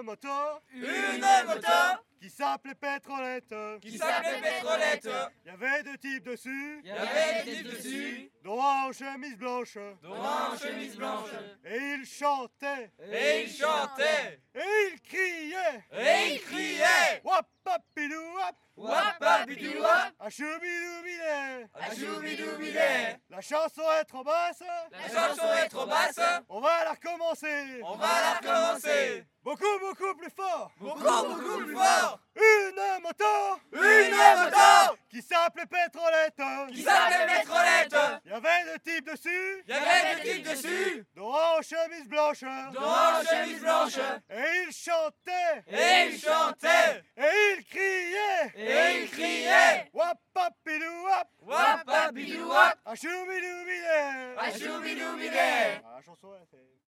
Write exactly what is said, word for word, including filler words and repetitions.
moto, une moto qui s'appelait Pétrolette. qui s'appelait Pétrolette. Il y avait deux types dessus, Il y avait des types dessus, dont un en chemise blanche. dont un en chemise blanche. Et ils chantaient, Et il chantait, et ils criaient. et il criait. Wap papidou wap, Wapapidouap, achoubidoubidé. achoubidoubidé. La chanson est trop basse, La chanson est trop basse, on va la recommencer. on va la recommencer. Beaucoup, beaucoup plus fort. Beaucoup, beaucoup plus fort. Une moto, Une moto qui s'appelait Pétrolette. qui s'appelait Pétrolette. Il y avait deux types dessus, Il y avait des types dessus, dont un en chemise blanche. dont un en chemise blanche. Et ils chantaient, Et il chantait, et ils criaient. et il criait. Wap papidou wap, Wapapidouap, achoubidoubidé. achoubidoubidé. Ah, la chanson, elle fait...